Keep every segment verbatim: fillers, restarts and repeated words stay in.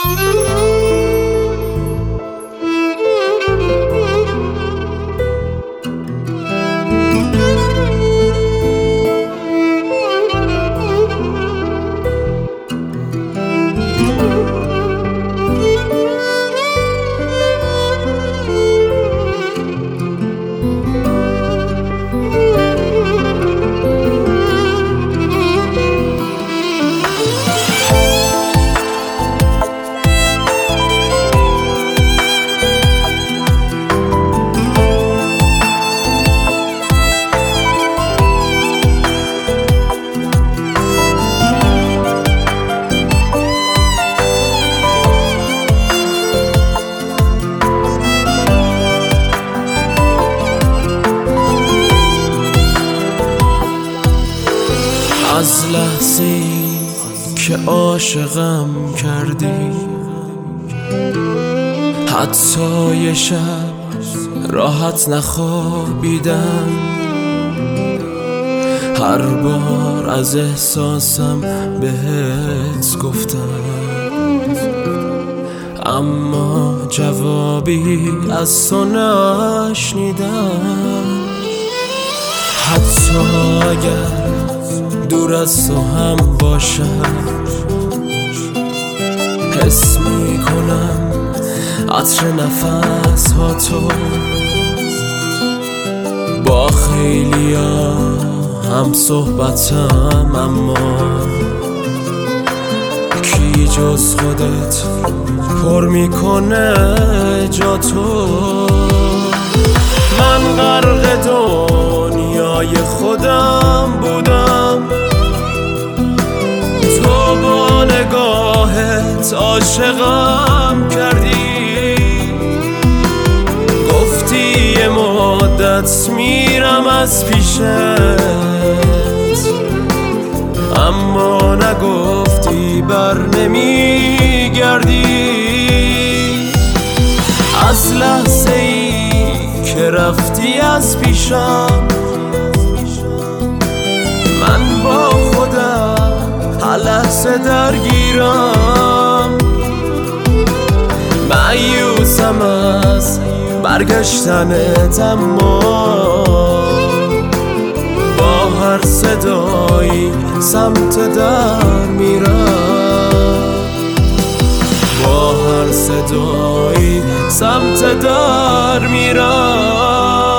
از لحظه‌ای که عاشقم کردی، حتی یه شب راحت نخوابیدم. هر بار از احساسم بهت گفتم، اما جوابی از تو نشنیدم. حتی اگر دور از تو هم باشم، حس می کنم عطر نفس ها تو. با خیلی ها هم صحبتم، اما کی جز خودت پر می کنه جا تو. من غرق دنیای خودم بودم، تو با نگاهت عاشقم کردی. گفتی یه مدت میرم از پیشت، اما نگفتی بر نمیگردی. از لحظه ای که رفتی از پیشم، من با خودم هر لحظه درگیرم. مایوسم از برگشتنت، اما با هر صدایی سمت در میرم. با هر صدایی سمت در میرم.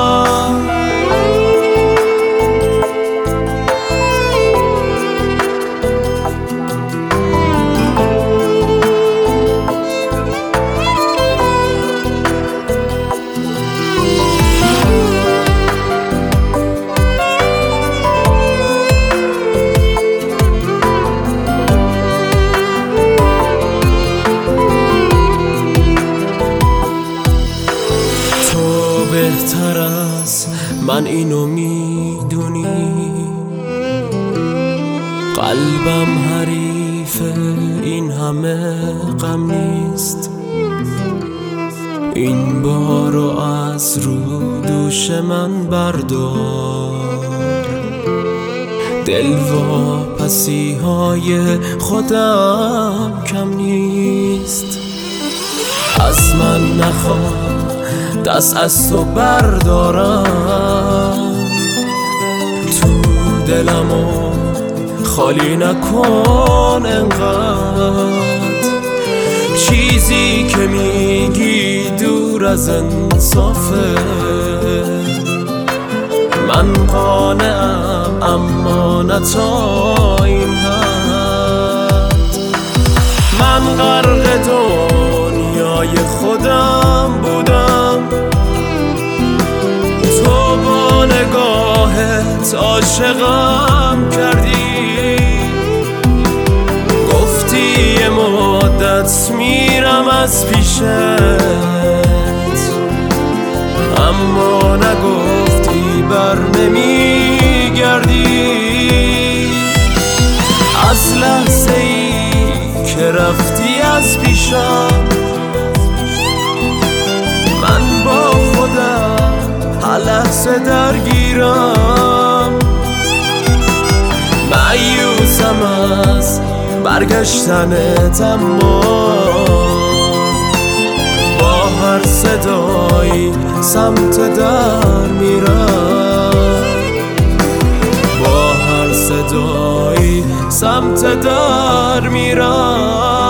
بهتر از من اینو میدونی، قلبم حریف این همه غم نیست. این بارو از رو دوش من بردار، دلواپسی های خودم کم نیست. از من نخواه دست از تو بردارم، تو دلمو خالی نکن انقدر. چیزی که میگی دور از انصافه، من قانعم اما نه تا این حد. من غرق دنیای خودم بودم، تو با نگاهت عاشقم کردی. گفتی یه مدت میرم از پیشت، اما نگفتی بر نمیگردی. از لحظه ای که رفتی از پیشم، من با خودم هر لحظه درگیرم. مایوسم از برگشتنت، اما با هر صدایی سمت در میرم، با هر صدایی سمت در میرم.